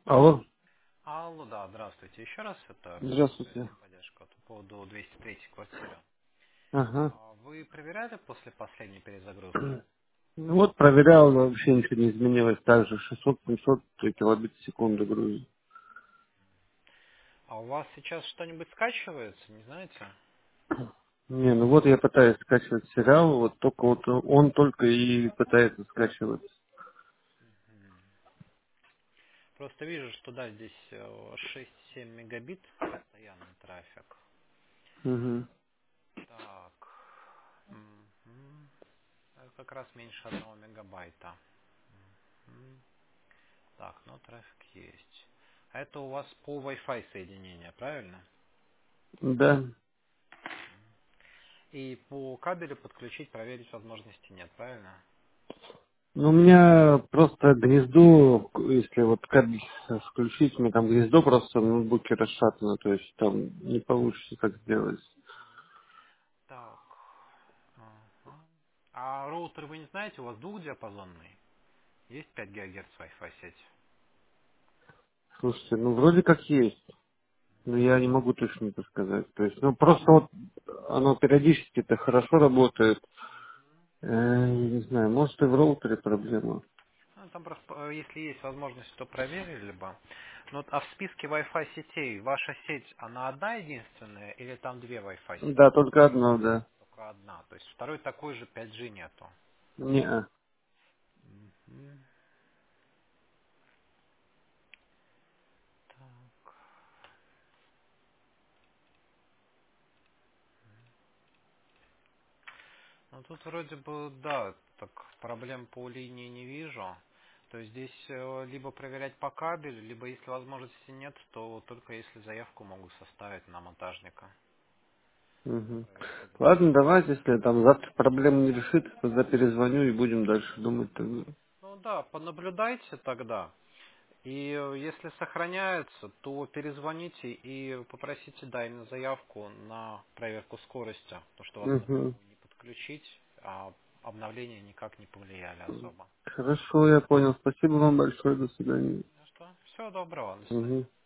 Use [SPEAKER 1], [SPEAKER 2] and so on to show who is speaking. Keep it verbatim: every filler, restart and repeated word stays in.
[SPEAKER 1] Алло,
[SPEAKER 2] Алло, да, здравствуйте. Еще раз это
[SPEAKER 1] здравствуйте.
[SPEAKER 2] техподдержка по поводу двести третьей квартиры.
[SPEAKER 1] Ага.
[SPEAKER 2] А Вы проверяли после последней перезагрузки?
[SPEAKER 1] Ну вот проверял, но вообще ничего не изменилось. Также шестьсот-семьсот килобит в секунду грузит.
[SPEAKER 2] А у вас сейчас что-нибудь скачивается, не знаете?
[SPEAKER 1] Не, ну вот я пытаюсь скачивать сериал, вот только вот он только и пытается скачивать.
[SPEAKER 2] М. Просто вижу, что да, здесь э, шесть-семь мегабит постоянный трафик.
[SPEAKER 1] Угу.
[SPEAKER 2] Так. Мгм. Это как раз меньше одного мегабайта. Мгм. Так, но трафик есть. А это у вас по Wi-Fi соединение, правильно?
[SPEAKER 1] Да.
[SPEAKER 2] И по кабелю подключить, проверить возможности нет, правильно?
[SPEAKER 1] Ну, у меня просто гнездо, если вот кабель включить, у меня там гнездо просто в ноутбуке расшатано, то есть там не получится так сделать.
[SPEAKER 2] Так. Ага. А роутер вы не знаете, у вас двухдиапазонный? Есть пять гигагерц Wi-Fi сеть?
[SPEAKER 1] Слушайте, ну вроде как есть. Ну, я не могу точно это сказать. То есть, ну, просто вот оно периодически это хорошо работает. Э, не знаю, может и в роутере проблема.
[SPEAKER 2] Ну, там просто, э, если есть возможность, то проверили бы. Ну, вот, а в списке Wi-Fi сетей ваша сеть, она одна единственная или там две Wi-Fi
[SPEAKER 1] Да,
[SPEAKER 2] сети?
[SPEAKER 1] только одно, да.
[SPEAKER 2] Только одна. То есть второй такой же пять джи нету.
[SPEAKER 1] Не.
[SPEAKER 2] Мгм. Так. Ну тут вроде бы, да, так проблем по линии не вижу. То есть здесь э, либо проверять по кабелю, либо если возможности нет, то только если заявку могу составить на монтажника.
[SPEAKER 1] Мгм.
[SPEAKER 2] Проверку будем.
[SPEAKER 1] Ладно, давайте, если там завтра проблема не решится, тогда перезвоню и будем дальше думать тогда.
[SPEAKER 2] Ну да, понаблюдайте тогда. И э, если сохраняется, то перезвоните и попросите дай на заявку на проверку скорости, потому что, возможно,
[SPEAKER 1] Угу.
[SPEAKER 2] могу не подключить, а обновления никак не повлияли особо.
[SPEAKER 1] Хорошо, я понял. Спасибо вам большое. До свидания.
[SPEAKER 2] Ну что, всего доброго, до свидания.
[SPEAKER 1] Угу.